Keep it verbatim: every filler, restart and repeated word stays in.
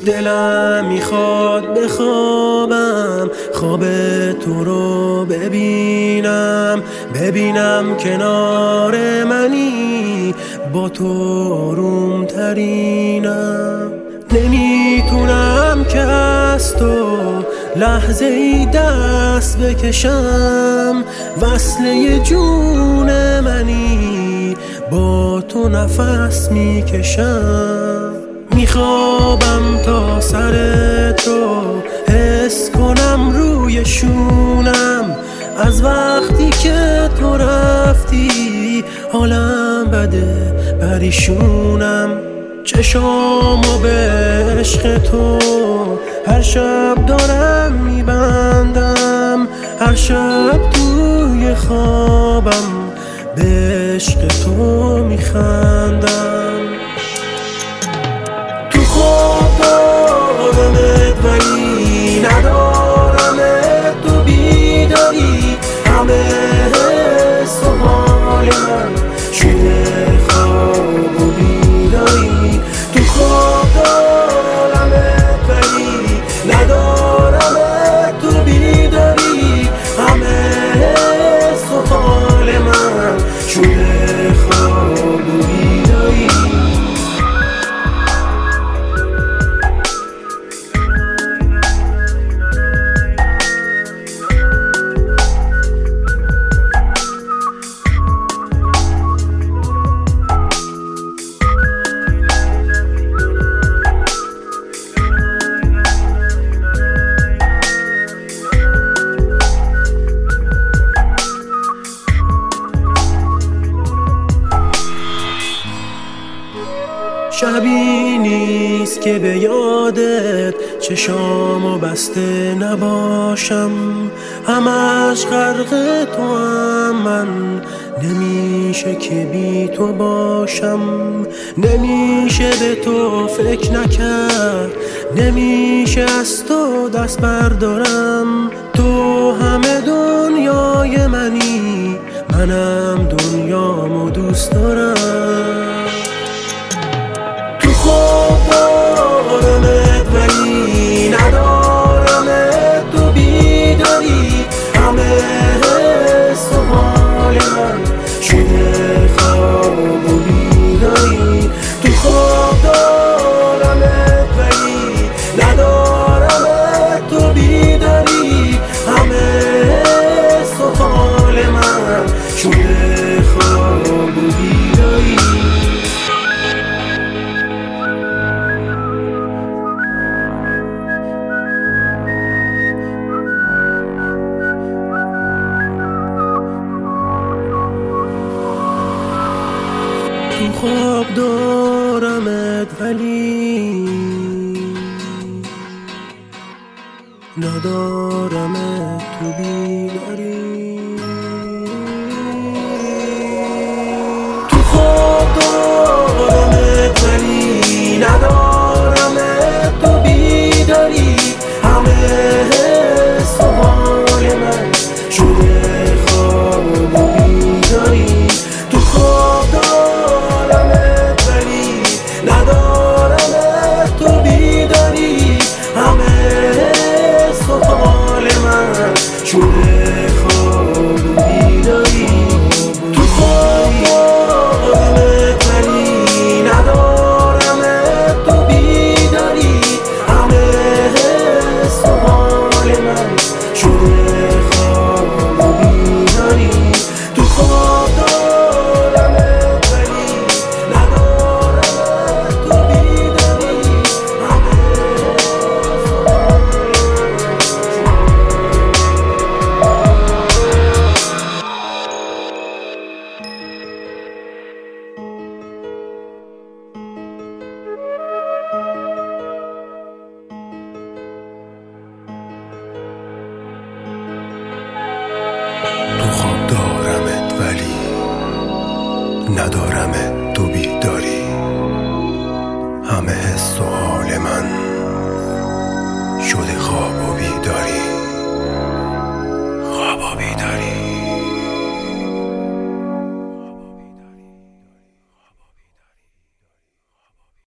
دلم میخواد بخوابم، خواب تو رو ببینم، ببینم کنار منی، با تو آروم ترینم. نمیتونم که از تو لحظه ای دست بکشم، وصله جون منی، با تو نفس میکشم. میخوابم تا سر تو حس کنم روی شونم، از وقتی که تو رفتی حالم بده پریشونم. چشامو به عشق تو هر شب دارم میبندم، هر شب توی خوابم به عشق تو میخندم. تو خواب دارمت ولی ندارمت، تو بیداری همه حس و حال من شده خواب و بیداری. تو خواب دارمت ولی ندارمت، تو بیداری همه حس و حال من شده خواب و بیداری. شبی نیست که به یادت چشامو بسته نباشم، همش غرق تو هم من، نمیشه که بی تو باشم. نمیشه به تو فکر نکرد، نمیشه از تو دست بردارم. تو همه دنیای منی، منم دنیامو دوست دارم. خواب دارمت ولی ندارمت، تو بیداری همه حس و حال من شده خواب و بیداری. تو خواب دارمت ولی ندارمت، تو بیداری همه حس و حال من شده خواب و بیداری. تو خواب دارمت ولی ندارمت، تو بیداری. تو خواب دارمت ولی ندارمت، تو بیداری همه حس و حال من شده خواب و بیداری. تو خواب دارمت ولی ندارمت، تو بیداری همه حس و حال من شده خواب و بیداری. تو خواب دارمت ولی ندارمت، تو بیداری همه حس و حال من شده خواب و بیداری. تو خواب دارمت ولی ندارمت، تو بیداری همه حس و حال تو خواب دارمت ولی ندارمت.